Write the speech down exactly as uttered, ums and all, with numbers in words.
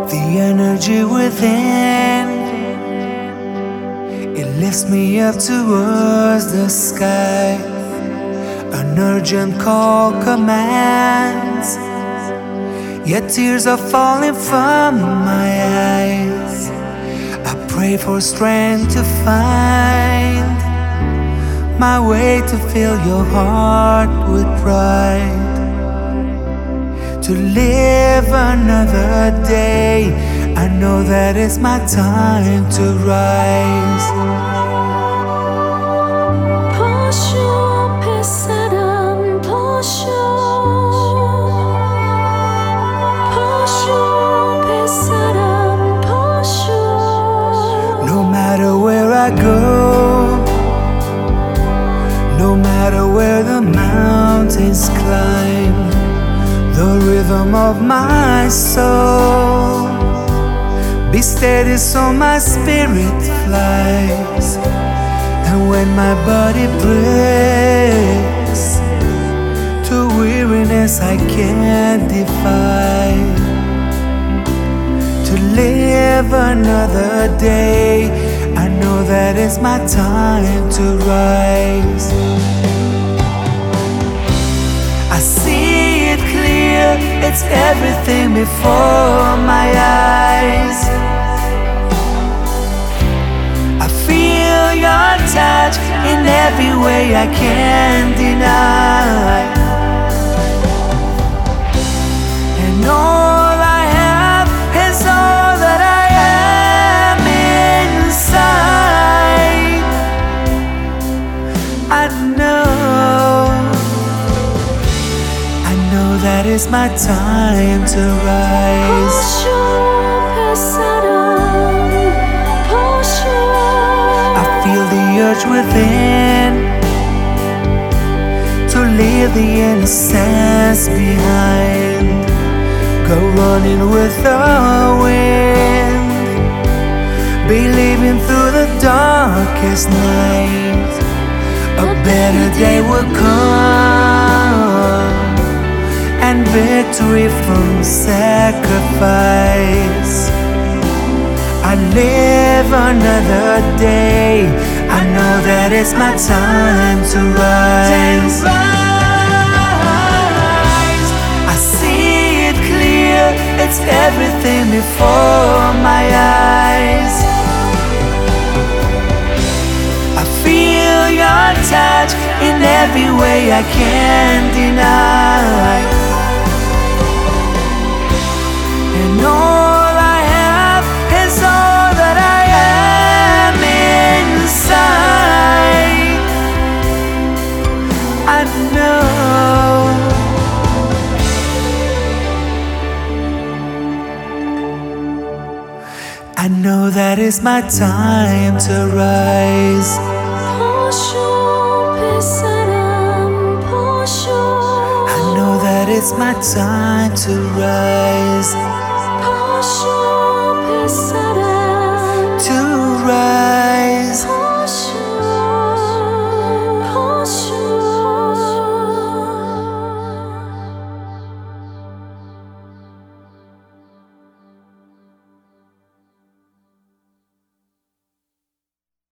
The energy within, it lifts me up towards the sky. An urgent call commands, yet tears are falling from my eyes. I pray for strength to find my way to fill your heart with pride, to live another day. I know that it's my time to rise. No matter where I go, no matter where the mountains climb, the rhythm of my soul be steady so my spirit flies. And when my body breaks to weariness I can't defy, to live another day, I know that it's my time to rise. I see it clear, it's everything before my eyes. I feel your touch in every way I can't deny, and all I have is all that I am inside. I know, I know that it's my time to rise. I feel the urge within to leave the innocence behind, go running with the wind, believing through the darkest night a better day will come, and victory from sacrifice. I live another day, I know that it's my time to rise. I see it clear, it's everything before my eyes. I feel your touch in every way I can't deny, and all I have is all that I am inside. I know, I know that it's my time to rise. I know that it's my time to rise.